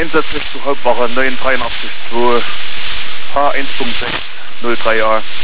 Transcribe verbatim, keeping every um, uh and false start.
einsätzlich zu Hauptwache neun drei acht zwei H eins Punkt sechs null drei A.